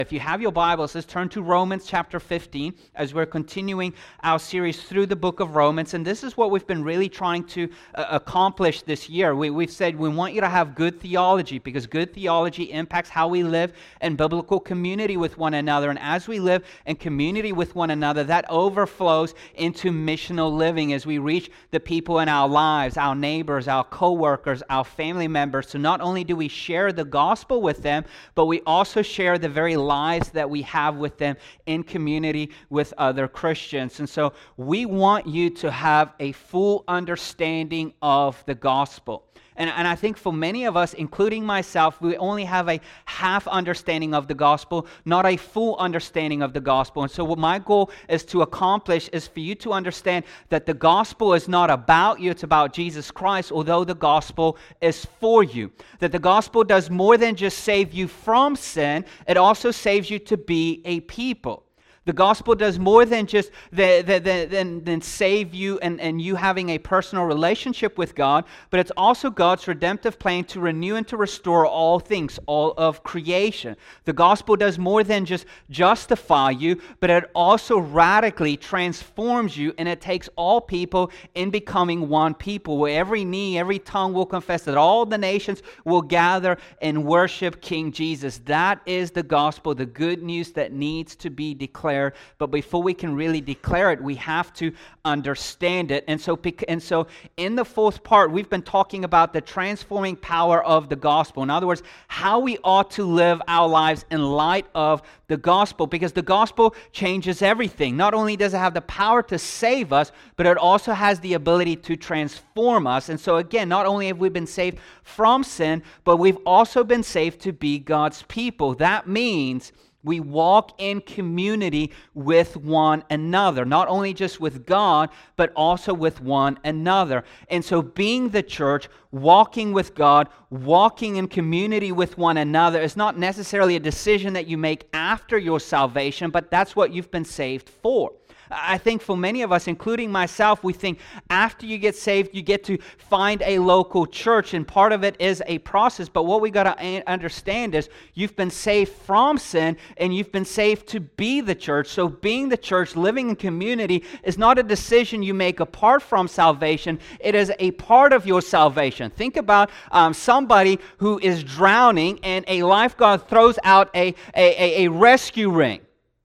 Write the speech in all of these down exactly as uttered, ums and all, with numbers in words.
If you have your Bibles, let's turn to Romans chapter fifteen as we're continuing our series through the book of Romans. And this is what we've been really trying to uh, accomplish this year. We, we've said we want you to have good theology because good theology impacts how we live in biblical community with one another. And as we live in community with one another, that overflows into missional living as we reach the people in our lives, our neighbors, our co-workers, our family members. So not only do we share the gospel with them, but we also share the very lives that we have with them in community with other Christians. And so we want you to have a full understanding of the gospel. And, and I think for many of us, including myself, we only have a half understanding of the gospel, not a full understanding of the gospel. And so what my goal is to accomplish is for you to understand that the gospel is not about you, it's about Jesus Christ, although the gospel is for you. That the gospel does more than just save you from sin, it also saves you to be a people. The gospel does more than just the, the, the, than, than save you and, and you having a personal relationship with God, but it's also God's redemptive plan to renew and to restore all things, all of creation. The gospel does more than just justify you, but it also radically transforms you, and it takes all people in becoming one people, where every knee, every tongue will confess that all the nations will gather and worship King Jesus. That is the gospel, the good news that needs to be declared. But before we can really declare it, we have to understand it. And so, and so in the fourth part, we've been talking about the transforming power of the gospel. In other words, how we ought to live our lives in light of the gospel, because the gospel changes everything. Not only does it have the power to save us, but it also has the ability to transform us. And so again, not only have we been saved from sin, but we've also been saved to be God's people. That means we walk in community with one another, not only just with God, but also with one another. And so being the church, walking with God, walking in community with one another is not necessarily a decision that you make after your salvation, but that's what you've been saved for. I think for many of us, including myself, we think after you get saved, you get to find a local church, and part of it is a process. But what we got to understand is you've been saved from sin, and you've been saved to be the church. So being the church, living in community, is not a decision you make apart from salvation. It is a part of your salvation. Think about um, somebody who is drowning, and a lifeguard throws out a, a, a, a rescue ring.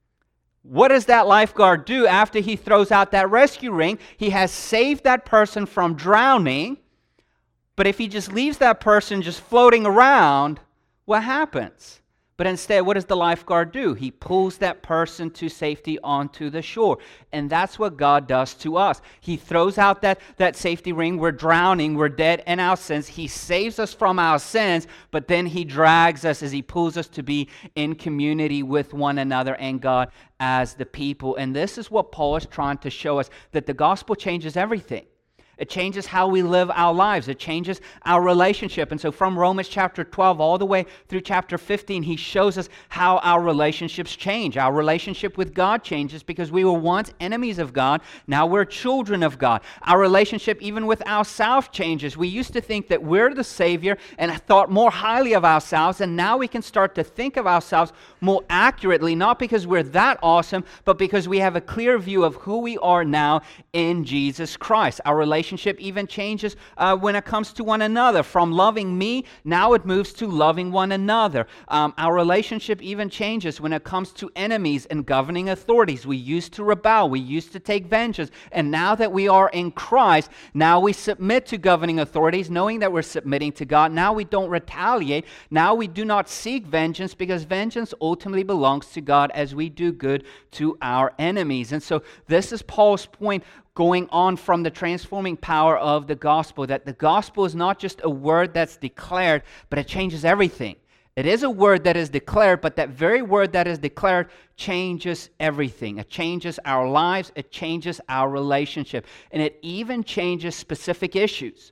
What does that lifeguard do after he throws out that rescue ring? He has saved that person from drowning, but if he just leaves that person just floating around, what happens? But instead, what does the lifeguard do? He pulls that person to safety onto the shore. And that's what God does to us. He throws out that, that safety ring. We're drowning. We're dead in our sins. He saves us from our sins, but then He drags us as He pulls us to be in community with one another and God as the people. And this is what Paul is trying to show us, that the gospel changes everything. It changes how we live our lives. It changes our relationship. And so from Romans chapter twelve all the way through chapter fifteen, he shows us how our relationships change. Our relationship with God changes because we were once enemies of God. Now we're children of God. Our relationship even with ourselves changes. We used to think that we're the Savior and thought more highly of ourselves. And now we can start to think of ourselves more accurately, not because we're that awesome, but because we have a clear view of who we are now in Jesus Christ. Our relationship Relationship even changes uh, when it comes to one another. From loving me, now it moves to loving one another. Um, our relationship even changes when it comes to enemies and governing authorities. We used to rebel. We used to take vengeance. And now that we are in Christ, now we submit to governing authorities, knowing that we're submitting to God. Now we don't retaliate. Now we do not seek vengeance, because vengeance ultimately belongs to God as we do good to our enemies. And so this is Paul's point going on from the transforming power of the gospel, that the gospel is not just a word that's declared, but it changes everything. It is a word that is declared, but that very word that is declared changes everything. It changes our lives, it changes our relationship, and it even changes specific issues.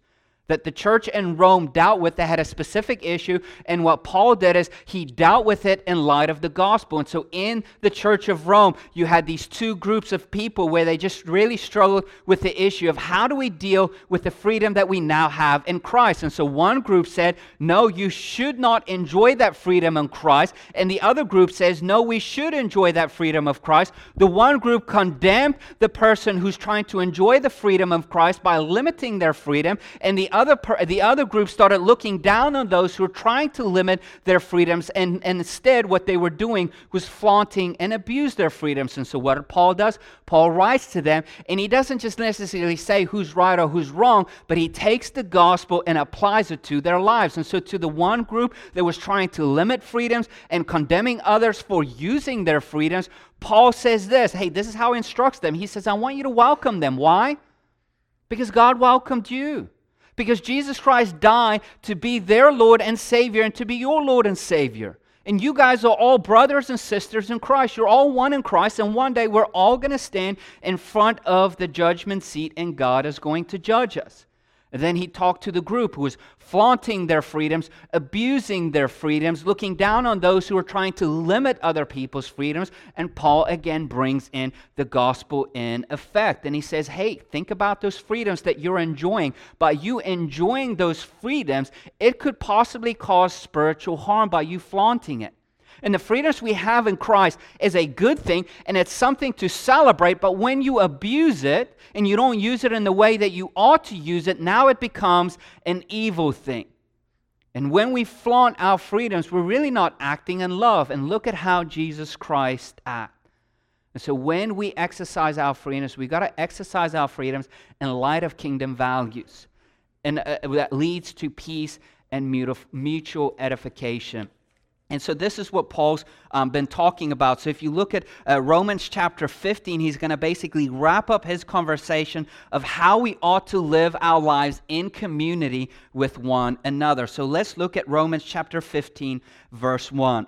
that the church in Rome dealt with. They had a specific issue, and what Paul did is he dealt with it in light of the gospel. And so in the church of Rome, you had these two groups of people where they just really struggled with the issue of how do we deal with the freedom that we now have in Christ. And so one group said, no, you should not enjoy that freedom in Christ. And the other group says, no, we should enjoy that freedom of Christ. The one group condemned the person who's trying to enjoy the freedom of Christ by limiting their freedom, and the other per, the other group started looking down on those who were trying to limit their freedoms, and, and instead what they were doing was flaunting and abuse their freedoms. And so what Paul does, Paul writes to them, and he doesn't just necessarily say who's right or who's wrong, but he takes the gospel and applies it to their lives. And so to the one group that was trying to limit freedoms and condemning others for using their freedoms, Paul says this, hey, this is how he instructs them. He says, I want you to welcome them. Why? Because God welcomed you. Because Jesus Christ died to be their Lord and Savior and to be your Lord and Savior. And you guys are all brothers and sisters in Christ. You're all one in Christ, and one day we're all going to stand in front of the judgment seat, and God is going to judge us. And then he talked to the group who was flaunting their freedoms, abusing their freedoms, looking down on those who are trying to limit other people's freedoms. And Paul again brings in the gospel in effect. And he says, hey, think about those freedoms that you're enjoying. By you enjoying those freedoms, it could possibly cause spiritual harm by you flaunting it. And the freedoms we have in Christ is a good thing, and it's something to celebrate, but when you abuse it and you don't use it in the way that you ought to use it, now it becomes an evil thing. And when we flaunt our freedoms, we're really not acting in love. And look at how Jesus Christ acted. And so when we exercise our freedoms, we've got to exercise our freedoms in light of kingdom values. And uh, that leads to peace and mutual edification. And so this is what Paul's um, been talking about. So if you look at uh, Romans chapter fifteen, he's going to basically wrap up his conversation of how we ought to live our lives in community with one another. So let's look at Romans chapter fifteen, verse one.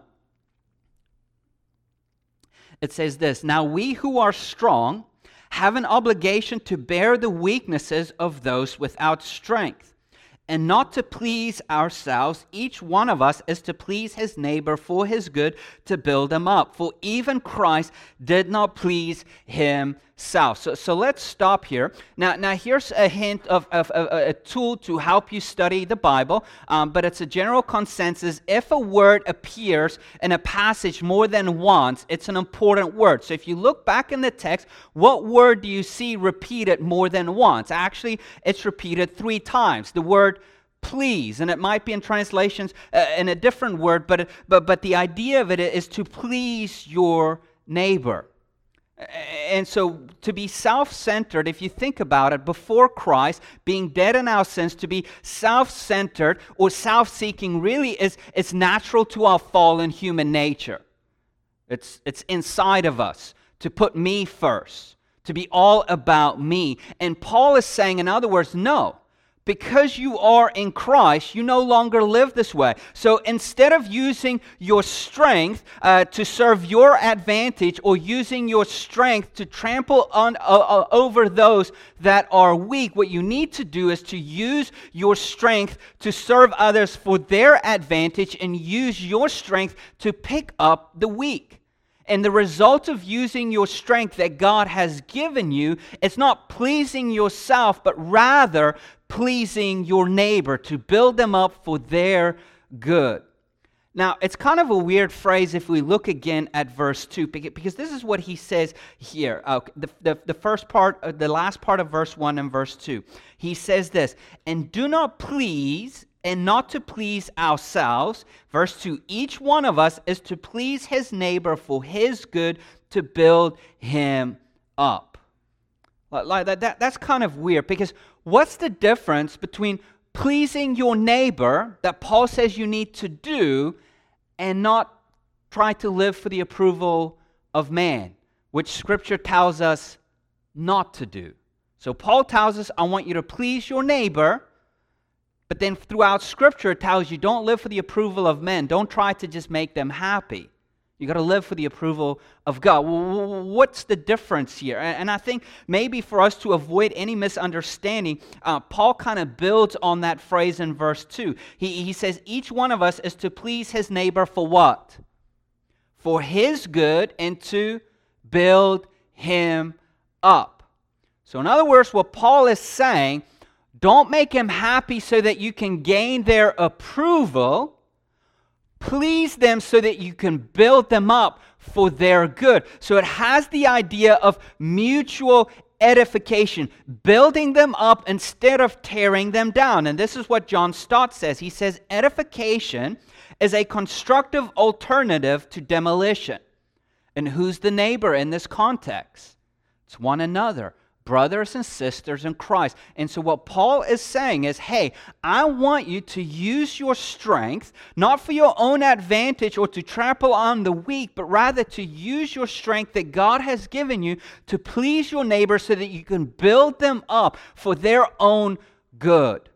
It says this, now we who are strong have an obligation to bear the weaknesses of those without strength, and not to please ourselves. Each one of us is to please his neighbor for his good, to build him up. For even Christ did not please himself. So, so let's stop here. Now, now here's a hint of, of, of a tool to help you study the Bible, um, but it's a general consensus. If a word appears in a passage more than once, it's an important word. So if you look back in the text, what word do you see repeated more than once? Actually, it's repeated three times. The word please, and it might be in translations uh, in a different word, but, but, but the idea of it is to please your neighbor. And so to be self-centered, if you think about it, before Christ, being dead in our sins, to be self-centered or self-seeking really is it's natural to our fallen human nature. It's, it's inside of us to put me first, to be all about me. And Paul is saying, in other words, no. Because you are in Christ, you no longer live this way. So instead of using your strength uh, to serve your advantage, or using your strength to trample on uh, uh, over those that are weak, what you need to do is to use your strength to serve others for their advantage, and use your strength to pick up the weak. And the result of using your strength that God has given you, it's not pleasing yourself, but rather pleasing your neighbor, to build them up for their good. Now, it's kind of a weird phrase if we look again at verse two, because this is what he says here. Uh, the, the, the first part, uh, the last part of verse one and verse two. He says this, and do not please, and not to please ourselves. Verse two, each one of us is to please his neighbor for his good, to build him up. Like that, that, that's kind of weird, because what's the difference between pleasing your neighbor, that Paul says you need to do, and not try to live for the approval of man, which Scripture tells us not to do? So Paul tells us, I want you to please your neighbor, but then throughout Scripture it tells you don't live for the approval of men. Don't try to just make them happy. You got to live for the approval of God. Well, what's the difference here? And I think maybe for us to avoid any misunderstanding, uh, Paul kind of builds on that phrase in verse two. He, he says, each one of us is to please his neighbor for what? For his good and to build him up. So in other words, what Paul is saying, don't make him happy so that you can gain their approval. Please them so that you can build them up for their good. So it has the idea of mutual edification, building them up instead of tearing them down. And this is what John Stott says. He says, edification is a constructive alternative to demolition. And who's the neighbor in this context? It's one another. Brothers and sisters in Christ. And so what Paul is saying is, hey, I want you to use your strength, not for your own advantage or to trample on the weak, but rather to use your strength that God has given you to please your neighbor so that you can build them up for their own good.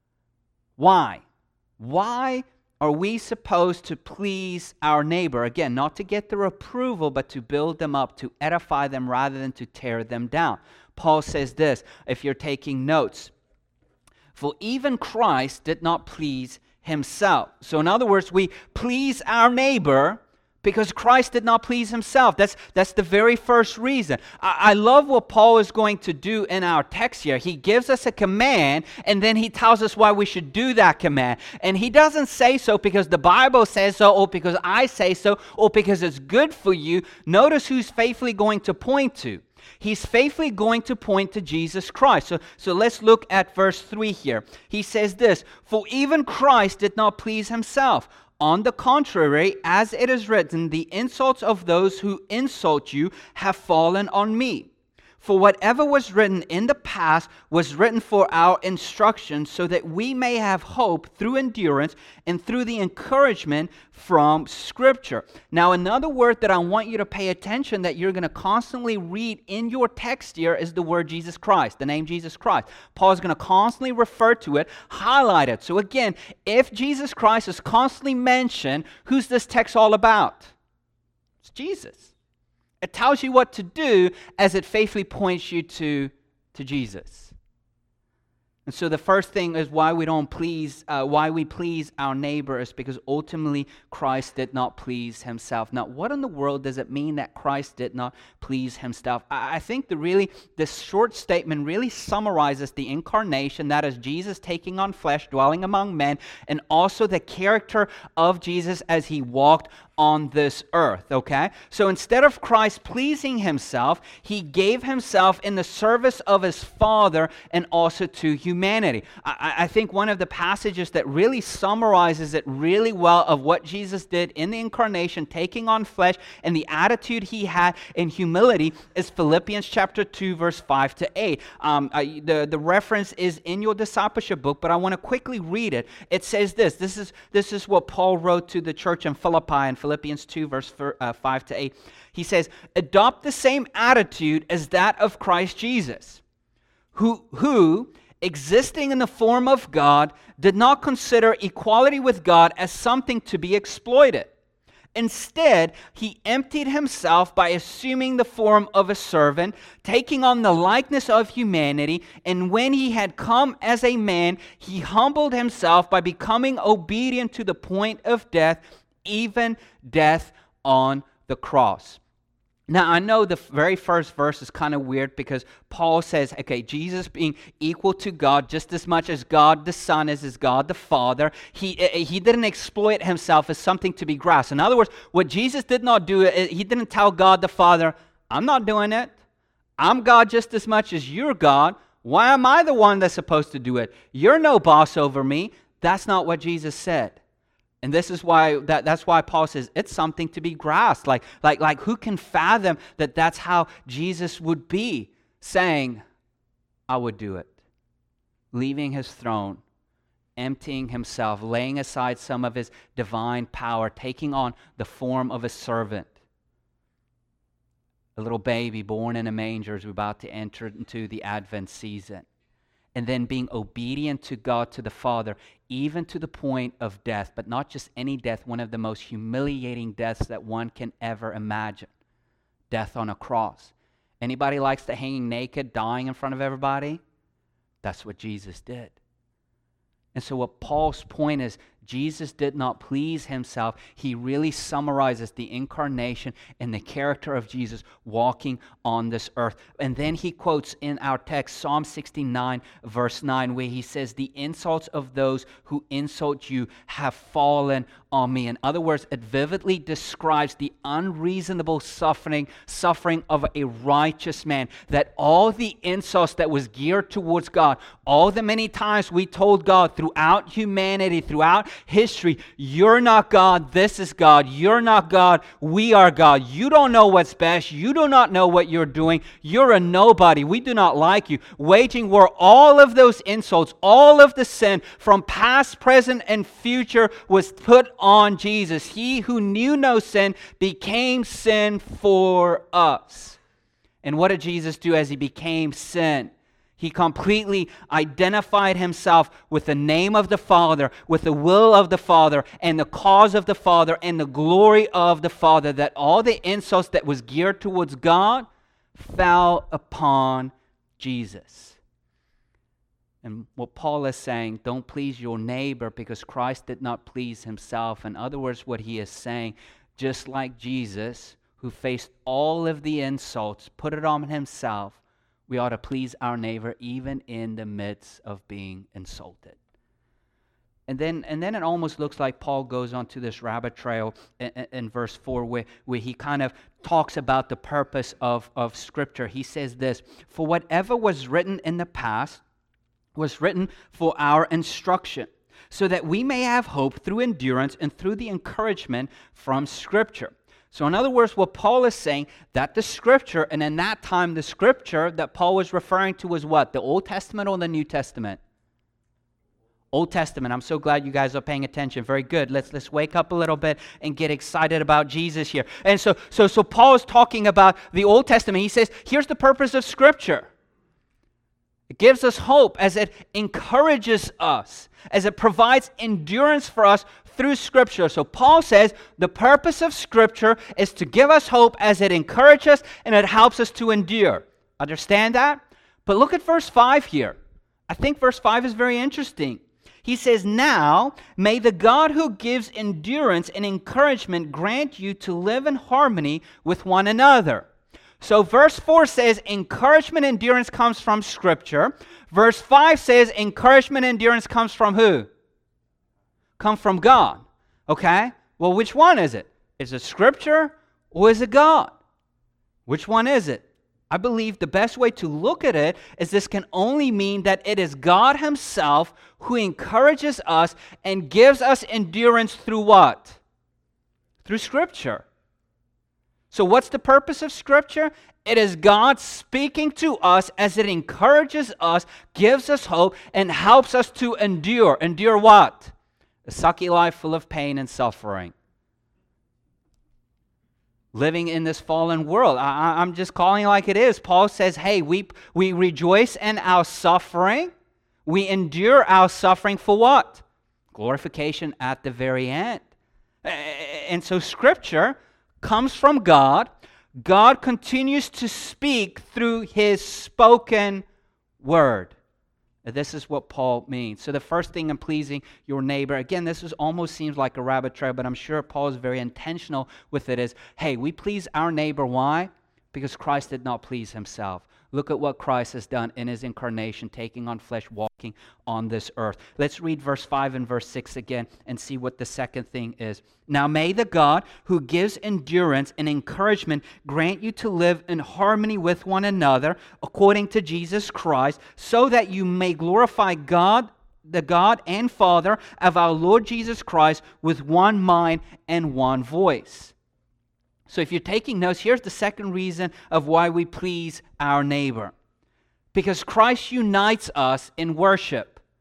Why? Why are we supposed to please our neighbor? Again, not to get their approval, but to build them up, to edify them rather than to tear them down. Paul says this, if you're taking notes, for even Christ did not please himself. So in other words, we please our neighbor because Christ did not please himself. That's, that's the very first reason. I, I love what Paul is going to do in our text here. He gives us a command, and then he tells us why we should do that command. And he doesn't say so because the Bible says so, or because I say so, or because it's good for you. Notice who's faithfully going to point to. He's faithfully going to point to Jesus Christ. So, so let's look at verse three here. He says this, for even Christ did not please himself. On the contrary, as it is written, the insults of those who insult you have fallen on me. For whatever was written in the past was written for our instruction, so that we may have hope through endurance and through the encouragement from Scripture. Now, another word that I want you to pay attention that you're going to constantly read in your text here is the word Jesus Christ, the name Jesus Christ. Paul is going to constantly refer to it, highlight it. So again, if Jesus Christ is constantly mentioned, who's this text all about? It's Jesus. It tells you what to do as it faithfully points you to, to Jesus. And so the first thing is why we don't please, uh, why we please our neighbor is because ultimately Christ did not please himself. Now, what in the world does it mean that Christ did not please himself? I, I think the really, this short statement really summarizes the incarnation, that is Jesus taking on flesh, dwelling among men, and also the character of Jesus as he walked on this earth, okay? So instead of Christ pleasing himself, he gave himself in the service of his Father and also to humanity. I, I think one of the passages that really summarizes it really well of what Jesus did in the incarnation, taking on flesh, and the attitude he had in humility is Philippians chapter two, verse five to eight. Um, I, the, the reference is in your discipleship book, but I want to quickly read it. It says this, this is, this is what Paul wrote to the church in Philippi in Philippians two, verse five to eight. He says, adopt the same attitude as that of Christ Jesus, who, who, existing in the form of God, did not consider equality with God as something to be exploited. Instead, he emptied himself by assuming the form of a servant, taking on the likeness of humanity, and when he had come as a man, he humbled himself by becoming obedient to the point of death, even death on the cross. Now, I know the very first verse is kind of weird because Paul says, okay, Jesus being equal to God just as much as God the Son is as God the Father, he, he didn't exploit himself as something to be grasped. In other words, what Jesus did not do, he didn't tell God the Father, I'm not doing it. I'm God just as much as you're God. Why am I the one that's supposed to do it? You're no boss over me. That's not what Jesus said. And this is why that, that's why Paul says it's something to be grasped. Like, like, like who can fathom that that's how Jesus would be, saying, I would do it. Leaving his throne, emptying himself, laying aside some of his divine power, taking on the form of a servant. A little baby born in a manger is about to enter into the Advent season. and then being obedient to God, to the Father, even to the point of death, but not just any death, one of the most humiliating deaths that one can ever imagine. Death on a cross. Anybody likes to hanging naked, dying in front of everybody? That's what Jesus did. And so what Paul's point is, Jesus did not please himself. He really summarizes the incarnation and the character of Jesus walking on this earth. And then he quotes in our text Psalm sixty-nine, verse nine, where he says, the insults of those who insult you have fallen on me. In other words, it vividly describes the unreasonable suffering, suffering of a righteous man. That all the insults that was geared towards God, all the many times we told God throughout humanity, throughout history, you're not God, this is God. You're not God, we are God. You don't know what's best. You do not know what you're doing. You're a nobody. We do not like you. Waging war, all of those insults, all of the sin from past, present, and future was put on Jesus. He who knew no sin became sin for us. And what did Jesus do as he became sin? He completely identified himself with the name of the Father, with the will of the Father, and the cause of the Father, and the glory of the Father, that all the insults that was geared towards God fell upon Jesus. And what Paul is saying, don't please your neighbor because Christ did not please himself. In other words, what he is saying, just like Jesus, who faced all of the insults, put it on himself, we ought to please our neighbor even in the midst of being insulted. And then and then it almost looks like Paul goes on to this rabbit trail in, in verse four where, where he kind of talks about the purpose of, of Scripture. He says this, for whatever was written in the past was written for our instruction, so that we may have hope through endurance and through the encouragement from Scripture. So in other words, what Paul is saying, that the Scripture, and in that time the Scripture that Paul was referring to was what? The Old Testament or the New Testament? Old Testament. I'm so glad you guys are paying attention. Very good. Let's let's wake up a little bit and get excited about Jesus here. And so, so, so Paul is talking about the Old Testament. He says, here's the purpose of Scripture. It gives us hope as it encourages us, as it provides endurance for us through Scripture. So Paul says the purpose of Scripture is to give us hope as it encourages us and it helps us to endure. Understand that? But look at verse five here. I think verse five is very interesting. He says, now may the God who gives endurance and encouragement grant you to live in harmony with one another. So verse four says encouragement, endurance comes from Scripture. Verse five says encouragement, endurance comes from who? Come from God. Okay? Well, which one is it? Is it Scripture or is it God? Which one is it? I believe the best way to look at it is this can only mean that it is God Himself who encourages us and gives us endurance through what? Through Scripture. So what's the purpose of Scripture? It is God speaking to us as it encourages us, gives us hope, and helps us to endure. Endure what? A sucky life full of pain and suffering. Living in this fallen world. I, I'm just calling it like it is. Paul says, hey, we, we rejoice in our suffering. We endure our suffering for what? Glorification at the very end. And so Scripture comes from God. God continues to speak through His spoken word. This is what Paul means. So the first thing in pleasing your neighbor, again, this is almost seems like a rabbit trail, but I'm sure Paul is very intentional with it, is, hey, we please our neighbor. Why? Because Christ did not please Himself. Look at what Christ has done in His incarnation, taking on flesh, walking on this earth. Let's read verse five and verse six again and see what the second thing is. Now may the God who gives endurance and encouragement grant you to live in harmony with one another according to Jesus Christ, so that you may glorify God, the God and Father of our Lord Jesus Christ, with one mind and one voice. So if you're taking notes, here's the second reason of why we please our neighbor. Because Christ unites us in worship.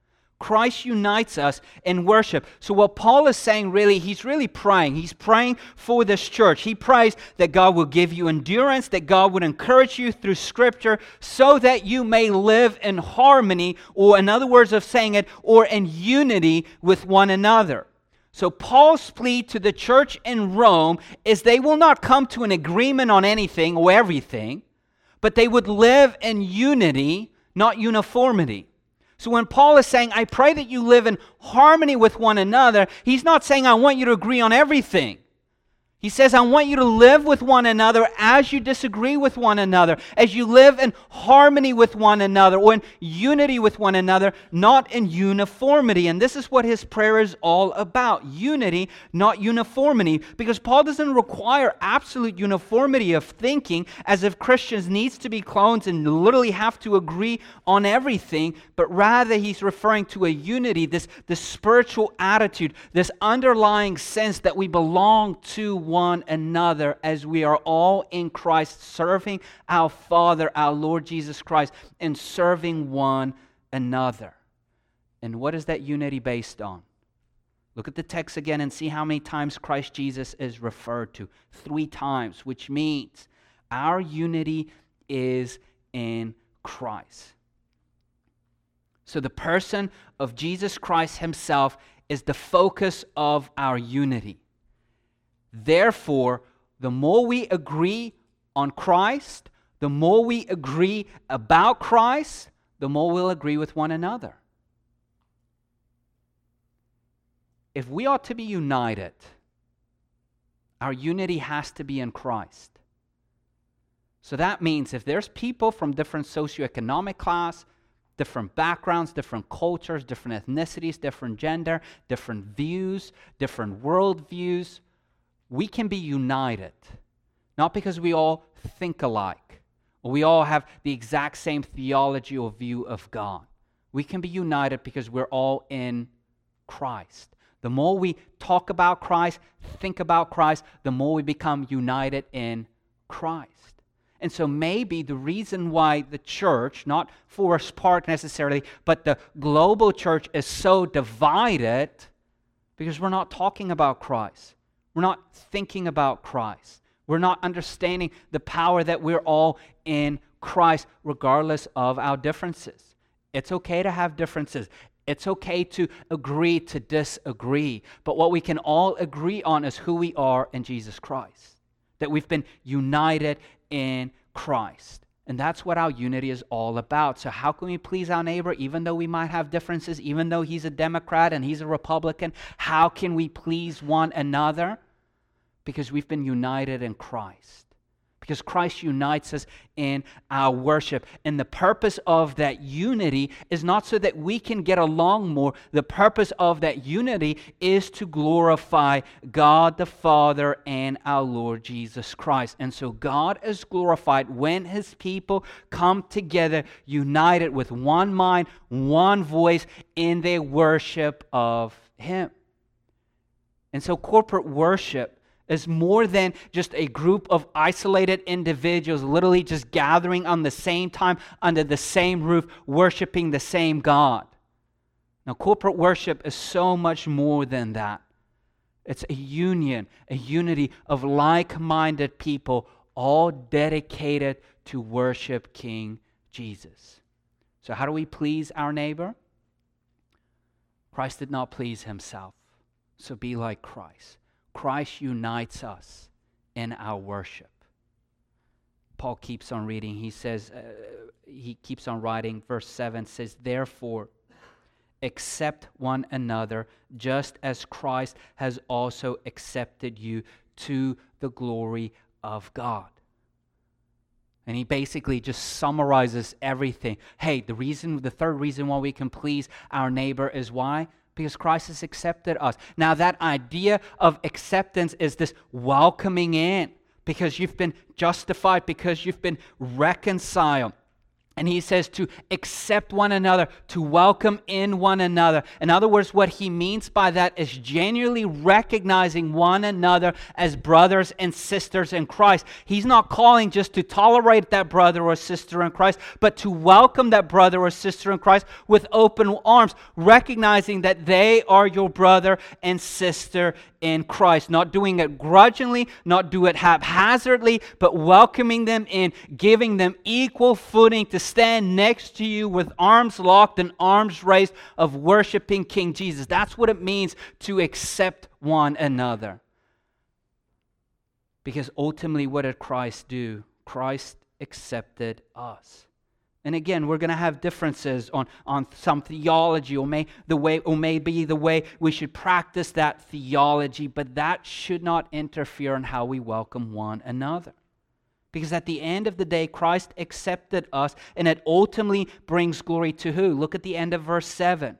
Christ unites us in worship. So what Paul is saying, really, he's really praying. He's praying for this church. He prays that God will give you endurance, that God would encourage you through Scripture so that you may live in harmony, or in other words of saying it, or in unity with one another. So Paul's plea to the church in Rome is they will not come to an agreement on anything or everything, but they would live in unity, not uniformity. So when Paul is saying, I pray that you live in harmony with one another, he's not saying, I want you to agree on everything. He says, I want you to live with one another as you disagree with one another, as you live in harmony with one another, or in unity with one another, not in uniformity. And this is what his prayer is all about, unity, not uniformity, because Paul doesn't require absolute uniformity of thinking as if Christians needs to be clones and literally have to agree on everything, but rather he's referring to a unity, this, this spiritual attitude, this underlying sense that we belong to one one another as we are all in Christ, serving our Father, our Lord Jesus Christ, and serving one another. And what is that unity based on? Look at the text again and see how many times Christ Jesus is referred to. Three times, which means our unity is in Christ. So the person of Jesus Christ himself is the focus of our unity. Therefore, the more we agree on Christ, the more we agree about Christ, the more we'll agree with one another. If we ought to be united, our unity has to be in Christ. So that means if there's people from different socioeconomic class, different backgrounds, different cultures, different ethnicities, different gender, different views, different worldviews, we can be united, not because we all think alike, or we all have the exact same theology or view of God. We can be united because we're all in Christ. The more we talk about Christ, think about Christ, the more we become united in Christ. And so maybe the reason why the church, not Forest Park necessarily, but the global church is so divided, because we're not talking about Christ. We're not thinking about Christ. We're not understanding the power that we're all in Christ, regardless of our differences. It's okay to have differences. It's okay to agree to disagree. But what we can all agree on is who we are in Jesus Christ. That we've been united in Christ. And that's what our unity is all about. So how can we please our neighbor, even though we might have differences, even though he's a Democrat and he's a Republican? How can we please one another? Because we've been united in Christ. Because Christ unites us in our worship. And the purpose of that unity is not so that we can get along more. The purpose of that unity is to glorify God the Father and our Lord Jesus Christ. And so God is glorified when His people come together, united with one mind, one voice in their worship of Him. And so corporate worship is more than just a group of isolated individuals literally just gathering on the same time under the same roof, worshiping the same God. Now, corporate worship is so much more than that. It's a union, a unity of like-minded people, all dedicated to worship King Jesus. So how do we please our neighbor? Christ did not please Himself, so be like Christ. Christ unites us in our worship. Paul keeps on reading. He says, uh, he keeps on writing. Verse seven says, therefore, accept one another, just as Christ has also accepted you to the glory of God. And he basically just summarizes everything. Hey, the reason, the third reason why we can please our neighbor is why? Because Christ has accepted us. Now that idea of acceptance is this welcoming in, because you've been justified, because you've been reconciled. And he says to accept one another, to welcome in one another. In other words, what he means by that is genuinely recognizing one another as brothers and sisters in Christ. He's not calling just to tolerate that brother or sister in Christ, but to welcome that brother or sister in Christ with open arms, recognizing that they are your brother and sister in Christ. Not doing it grudgingly, not do it haphazardly, but welcoming them in, giving them equal footing to stand next to you with arms locked and arms raised of worshiping King Jesus. That's what it means to accept one another. Because ultimately, what did Christ do? Christ accepted us. And again, we're going to have differences on, on some theology, or may the way, or maybe the way we should practice that theology, but that should not interfere in how we welcome one another. Because at the end of the day, Christ accepted us, and it ultimately brings glory to who? Look at the end of verse seven.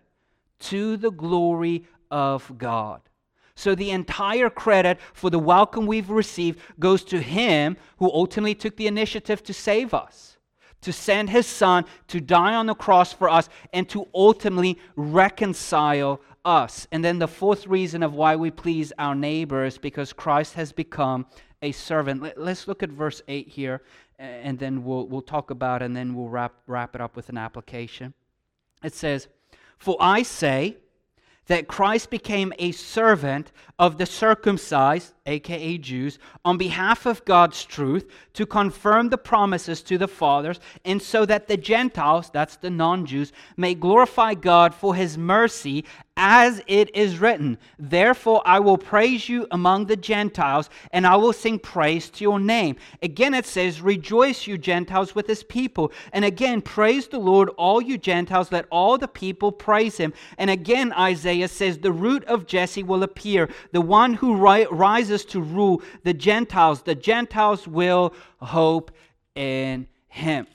To the glory of God. So the entire credit for the welcome we've received goes to Him who ultimately took the initiative to save us, to send His Son to die on the cross for us, and to ultimately reconcile us. And then the fourth reason of why we please our neighbor is because Christ has become a servant. Let's look at verse eight here, and then we'll we'll talk about it, and then we'll wrap wrap it up with an application. It says, "For I say that Christ became a servant of the circumcised, aka Jews, on behalf of God's truth, to confirm the promises to the fathers, and so that the Gentiles," that's the non-Jews, "may glorify God for His mercy, as it is written, therefore I will praise you among the Gentiles, and I will sing praise to your name." Again it says, "Rejoice, you Gentiles, with His people." And again, "Praise the Lord, all you Gentiles, let all the people praise Him." And again Isaiah says, "The root of Jesse will appear, the one who ri- rises to rule the Gentiles. The Gentiles will hope in Him."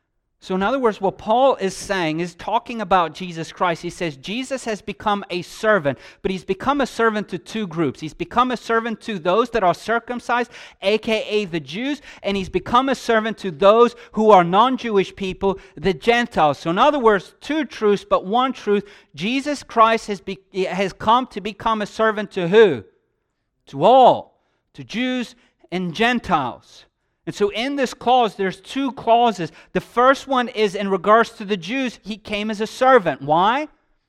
So in other words, what Paul is saying is talking about Jesus Christ. He says Jesus has become a servant, but He's become a servant to two groups. He's become a servant to those that are circumcised, aka the Jews, and He's become a servant to those who are non-Jewish people, the Gentiles. So in other words, two truths, but one truth. Jesus Christ has, be, has come to become a servant to who? To all, to Jews and Gentiles. And so in this clause, there's two clauses. The first one is in regards to the Jews, He came as a servant. Why?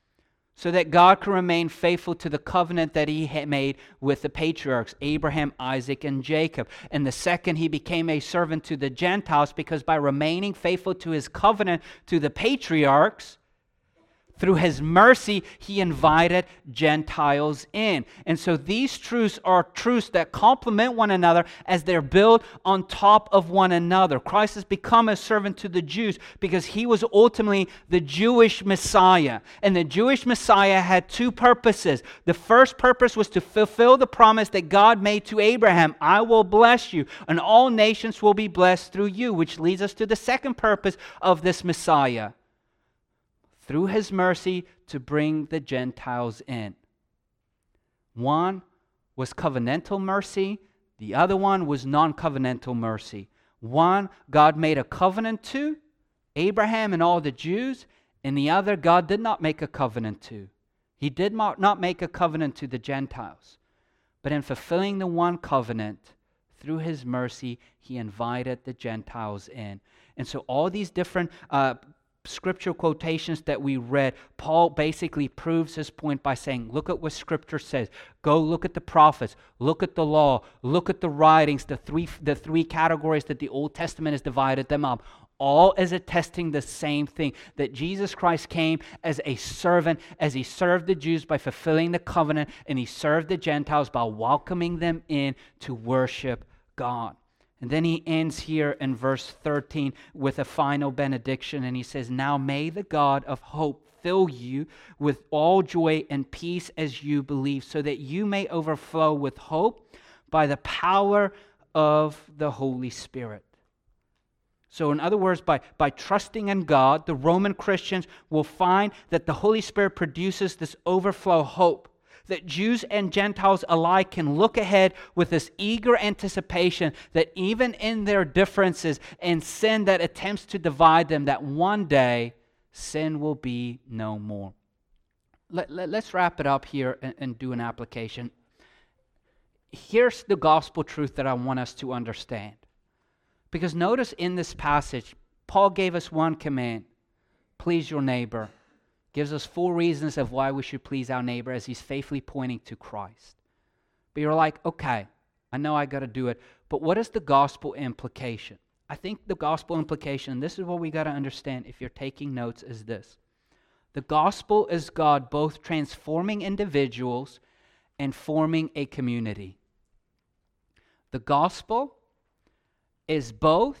So that God can remain faithful to the covenant that He had made with the patriarchs, Abraham, Isaac, and Jacob. And the second, He became a servant to the Gentiles, because by remaining faithful to His covenant to the patriarchs, through His mercy, He invited Gentiles in. And so these truths are truths that complement one another as they're built on top of one another. Christ has become a servant to the Jews because He was ultimately the Jewish Messiah. And the Jewish Messiah had two purposes. The first purpose was to fulfill the promise that God made to Abraham, "I will bless you, and all nations will be blessed through you," which leads us to the second purpose of this Messiah. Through His mercy to bring the Gentiles in. One was covenantal mercy. The other one was non-covenantal mercy. One, God made a covenant to Abraham and all the Jews. And the other, God did not make a covenant to. He did not make a covenant to the Gentiles. But in fulfilling the one covenant, through His mercy, He invited the Gentiles in. And so all these different uh, scripture quotations that we read, Paul basically proves his point by saying, look at what Scripture says. Go look at the prophets, look at the law, look at the writings, the three the three categories that the Old Testament has divided them up. All is attesting the same thing, that Jesus Christ came as a servant, as He served the Jews by fulfilling the covenant, and He served the Gentiles by welcoming them in to worship God. And then he ends here in verse thirteen with a final benediction, and he says, "Now may the God of hope fill you with all joy and peace as you believe, so that you may overflow with hope by the power of the Holy Spirit." So in other words, by, by trusting in God, the Roman Christians will find that the Holy Spirit produces this overflow hope, that Jews and Gentiles alike can look ahead with this eager anticipation that even in their differences and sin that attempts to divide them, that one day sin will be no more. Let, let, let's wrap it up here and, and do an application. Here's the gospel truth that I want us to understand. Because notice in this passage, Paul gave us one command: please your neighbor. Gives us four reasons of why we should please our neighbor as he's faithfully pointing to Christ. But you're like, okay, I know I got to do it, but what is the gospel implication? I think the gospel implication, and this is what we got to understand if you're taking notes, is this. The gospel is God both transforming individuals and forming a community. The gospel is both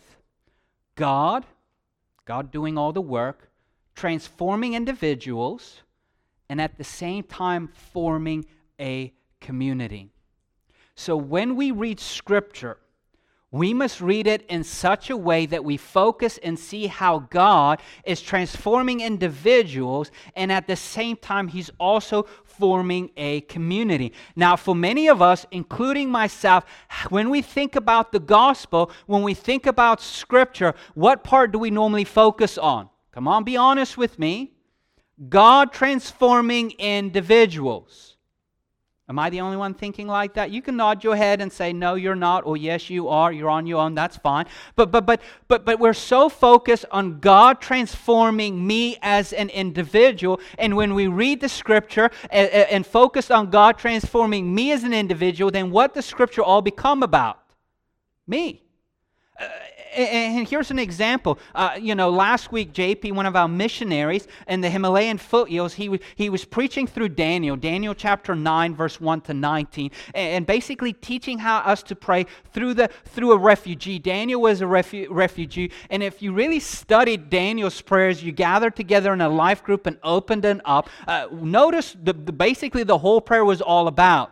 God, God doing all the work, transforming individuals, and at the same time forming a community. So when we read Scripture, we must read it in such a way that we focus and see how God is transforming individuals, and at the same time, He's also forming a community. Now, for many of us, including myself, when we think about the gospel, when we think about Scripture, what part do we normally focus on? Come on, be honest with me. God transforming individuals. Am I the only one thinking like that? You can nod your head and say, no, you're not, or yes, you are. You're on your own. That's fine. But but but but but we're so focused on God transforming me as an individual, and when we read the Scripture and, and focus on God transforming me as an individual, then what does Scripture all become about? Me. Uh, And here's an example. Uh, you know, last week, J P, one of our missionaries in the Himalayan foothills, he, w- he was preaching through Daniel, Daniel chapter nine, verse one to nineteen, and, and basically teaching how us to pray through the through a refugee. Daniel was a refu- refugee, and if you really studied Daniel's prayers, you gathered together in a life group and opened them up. Uh, notice the, the basically the whole prayer was all about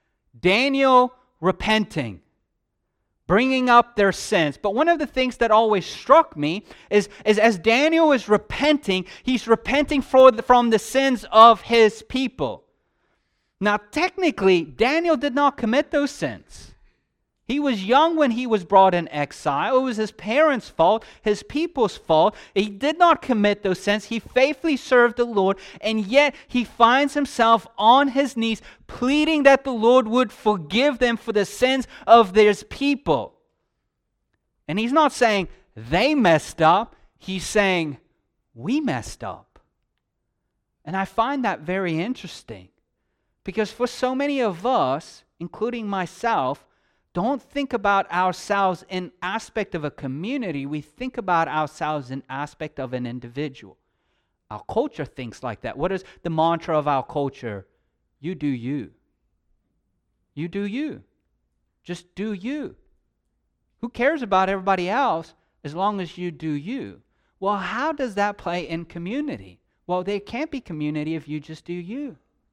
Daniel repenting, bringing up their sins. But one of the things that always struck me is, is as Daniel is repenting, he's repenting for the, from the sins of his people. Now, technically, Daniel did not commit those sins. He was young when he was brought in exile. It was his parents' fault, his people's fault. He did not commit those sins. He faithfully served the Lord, and yet he finds himself on his knees pleading that the Lord would forgive them for the sins of their people. And he's not saying they messed up. He's saying we messed up. And I find that very interesting, because for so many of us, including myself, don't think about ourselves in aspect of a community. We think about ourselves in aspect of an individual. Our culture thinks like that. What is the mantra of our culture? You do you. You do you. Just do you. Who cares about everybody else as long as you do you? Well, how does that play in community? Well, there can't be community if you just do you.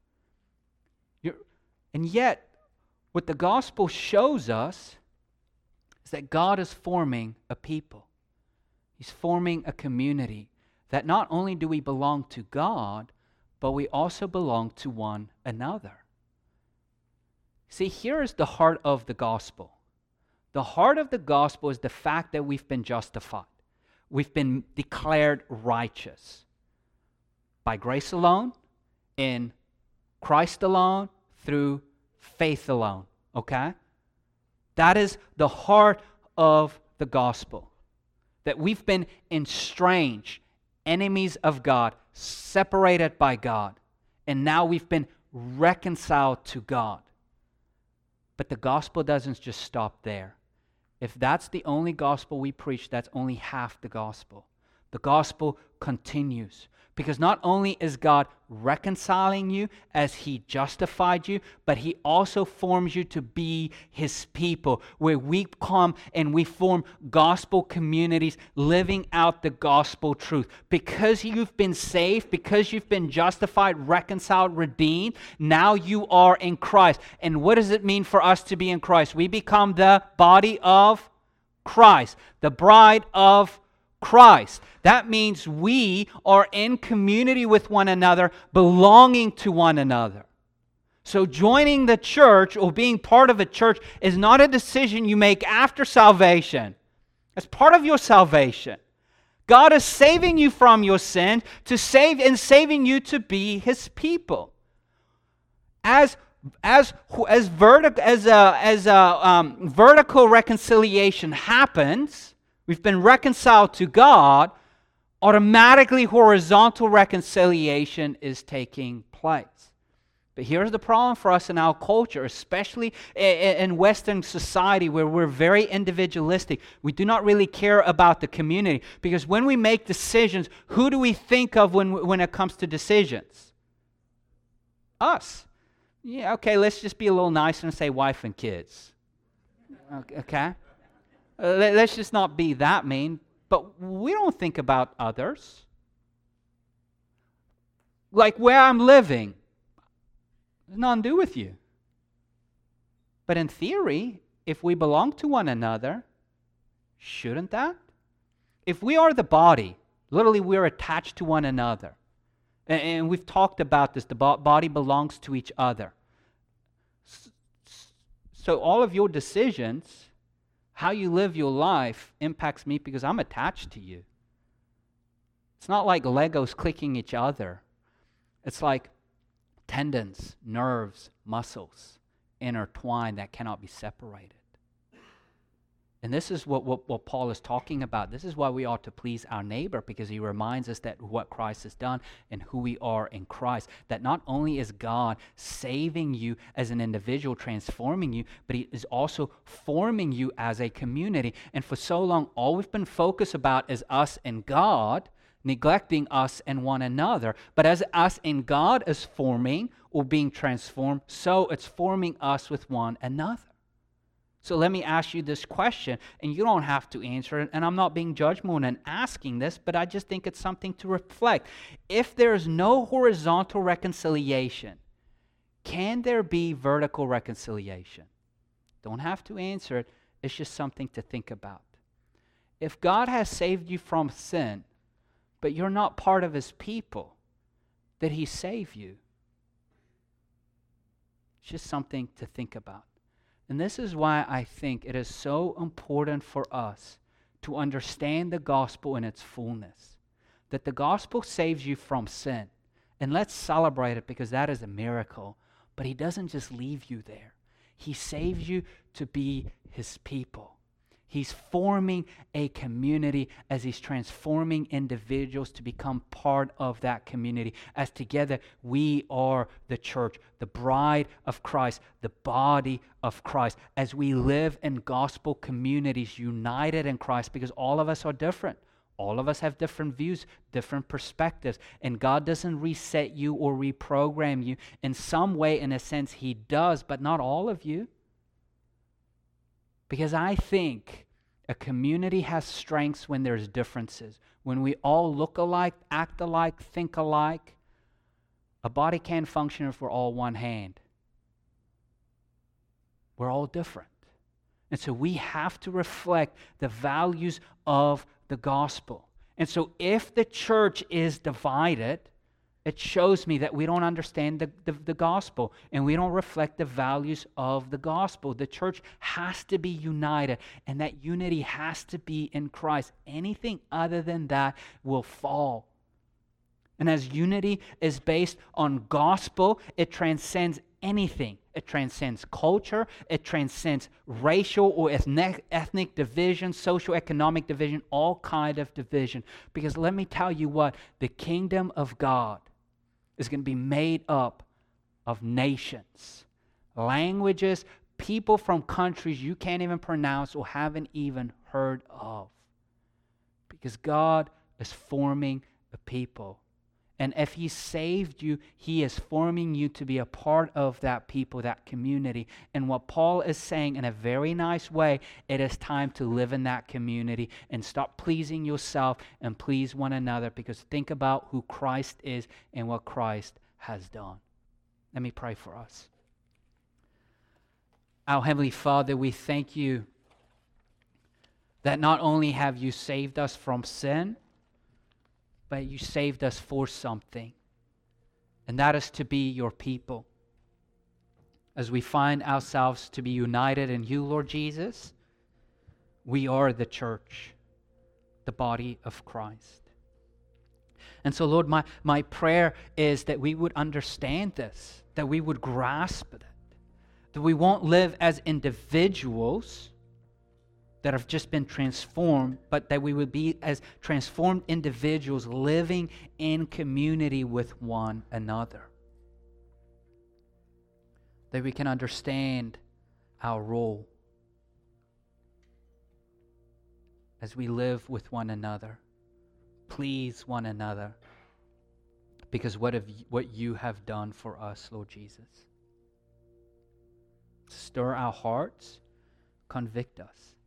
You're, and yet, what the gospel shows us is that God is forming a people. He's forming a community that not only do we belong to God, but we also belong to one another. See, here is the heart of the gospel. The heart of the gospel is the fact that we've been justified. We've been declared righteous. By grace alone, in Christ alone, through faith alone, okay? That is the heart of the gospel. That we've been estranged, enemies of God, separated by God, and now we've been reconciled to God. But the gospel doesn't just stop there. If that's the only gospel we preach, that's only half the gospel. The gospel continues. Because not only is God reconciling you as He justified you, but He also forms you to be His people, where we come and we form gospel communities living out the gospel truth. Because you've been saved, because you've been justified, reconciled, redeemed, now you are in Christ. And what does it mean for us to be in Christ? We become the body of Christ, the bride of Christ. That means we are in community with one another, belonging to one another. So joining the church or being part of a church is not a decision you make after salvation. It's part of your salvation. God is saving you from your sin to save and saving you to be His people. As as as vertical as a, as a um, vertical reconciliation happens, we've been reconciled to God. Automatically, horizontal reconciliation is taking place. But here's the problem for us in our culture, especially in Western society where we're very individualistic. We do not really care about the community because when we make decisions, who do we think of when, when it comes to decisions? Us. Yeah, okay, let's just be a little nicer and say wife and kids. Okay? Uh, let's just not be that mean. But we don't think about others. Like where I'm living. It's nothing to do with you. But in theory, if we belong to one another, shouldn't that? If we are the body, literally we're attached to one another. And, and we've talked about this, the body belongs to each other. So all of your decisions, how you live your life, impacts me because I'm attached to you. It's not like Legos clicking each other. It's like tendons, nerves, muscles intertwined that cannot be separated. And this is what, what, what Paul is talking about. This is why we ought to please our neighbor, because he reminds us that what Christ has done and who we are in Christ. That not only is God saving you as an individual, transforming you, but He is also forming you as a community. And for so long, all we've been focused about is us and God, neglecting us and one another. But as us and God is forming or being transformed, so it's forming us with one another. So let me ask you this question, and you don't have to answer it, and I'm not being judgmental in asking this, but I just think it's something to reflect. If there's no horizontal reconciliation, can there be vertical reconciliation? Don't have to answer it, it's just something to think about. If God has saved you from sin, but you're not part of His people, did He save you? It's just something to think about. And this is why I think it is so important for us to understand the gospel in its fullness. That the gospel saves you from sin. And let's celebrate it because that is a miracle. But He doesn't just leave you there. He saves you to be His people. He's forming a community as He's transforming individuals to become part of that community. As together we are the church, the bride of Christ, the body of Christ. As we live in gospel communities united in Christ, because all of us are different. All of us have different views, different perspectives. And God doesn't reset you or reprogram you. In some way, in a sense, He does, but not all of you. Because I think a community has strengths when there's differences. When we all look alike, act alike, think alike, a body can't function if we're all one hand. We're all different. And so we have to reflect the values of the gospel. And so if the church is divided, it shows me that we don't understand the, the, the gospel and we don't reflect the values of the gospel. The church has to be united, and that unity has to be in Christ. Anything other than that will fall. And as unity is based on gospel, it transcends anything. It transcends culture, it transcends racial or ethnic, ethnic division, socioeconomic division, all kind of division. Because let me tell you what, the kingdom of God is going to be made up of nations, languages, people from countries you can't even pronounce or haven't even heard of. Because God is forming a people. And if He saved you, He is forming you to be a part of that people, that community. And what Paul is saying in a very nice way, it is time to live in that community and stop pleasing yourself and please one another, because think about who Christ is and what Christ has done. Let me pray for us. Our Heavenly Father, we thank You that not only have You saved us from sin, but You saved us for something, and that is to be Your people. as we find ourselves to be united in you, Lord Jesus, we are the church, the body of Christ. And so, Lord, my, my prayer is that we would understand this, that we would grasp it, that we won't live as individuals that have just been transformed, but that we would be as transformed individuals living in community with one another. That we can understand our role as we live with one another, please one another, because what have you, what you have done for us, Lord Jesus. Stir our hearts, convict us.